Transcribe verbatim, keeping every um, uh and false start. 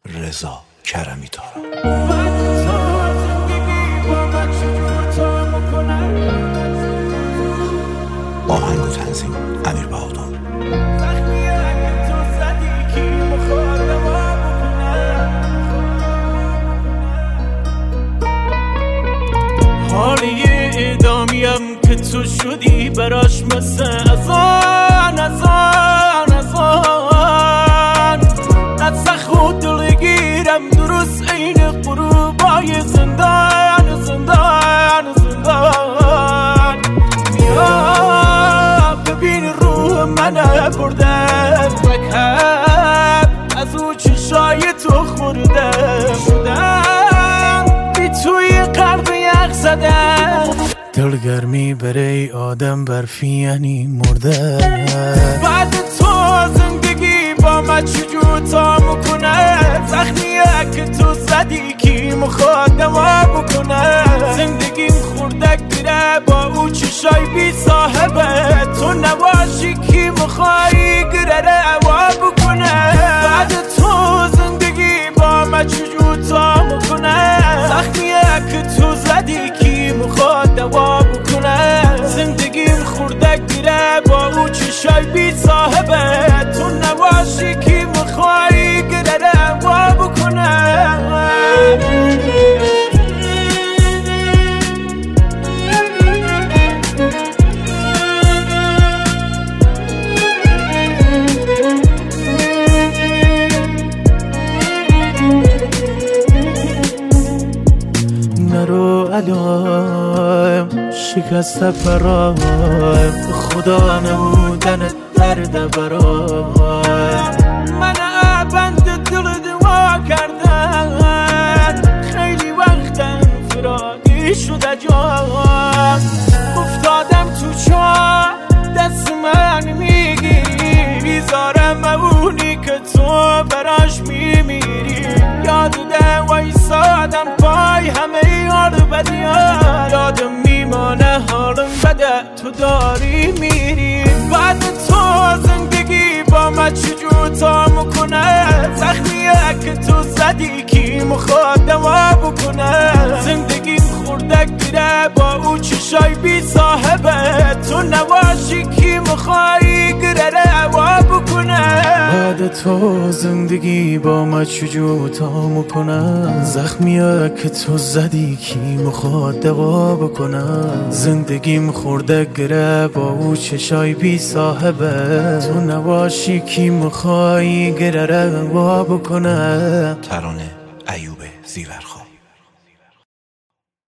رضا کرمی تارا. آهنگ و تنظیم امیر بهادر. حالی ادامیم که تو شدی براش مثل ازان ازان ازان نتسخ خود دلگیرم درست این قروبای زندان زندان زندان. بیا ببین روح منه برده رکب از او چشای تو خورده شدم بی توی قلب یخ زدم. دلگرمی برای آدم برفی یعنی مرده. بعد تو زندگی با من چجور تا میکنه؟ زخمیه که تو زدی کی مخواد دوا بکنه؟ زندگیم خوردک گیره با او چشای بی صاحبه. تو نباشی کی مخوایی گره روا بکنه؟ بعد تو زندگی با من چجور تا میکنه؟ زخمیه که تو زدی کی مخواد دوا بکنه؟ زندگیم خوردک گیره با او چشای بی صاحبه. تو نباشی کی مخوایی گره روا بکنه؟ نرو علام شکست پرایم خدا نمودن درد برایم. من بند دل دوا کردن خیلی وقتم فرادی شده جام. افتادم تو چاه دست من میگیری بیزارم اونی که تو براش میمیری. یاد ده وایسادم پای همه یار بدیان. یادم میمانه حالم بده تو داری میری. بعد تو زندگی با من چجور تا میکنه؟ زخمیه که تو زدی کی مخواد دوا بکنه؟ زندگیم خوردک گیره با او چشای بی صاحبه. تو نباشی کی مخوایی گره روا بکنه؟ بعد تو زندگی با من چجور تا میکنه؟ زخمیه که تو زدی کی مخواد دوا بکنه؟ زندگیم خوردک گیره با او چشای بی صاحبه. تو نباشی کی مخوایی گره روا بکنه؟ ترانه ایوب زیورخواه.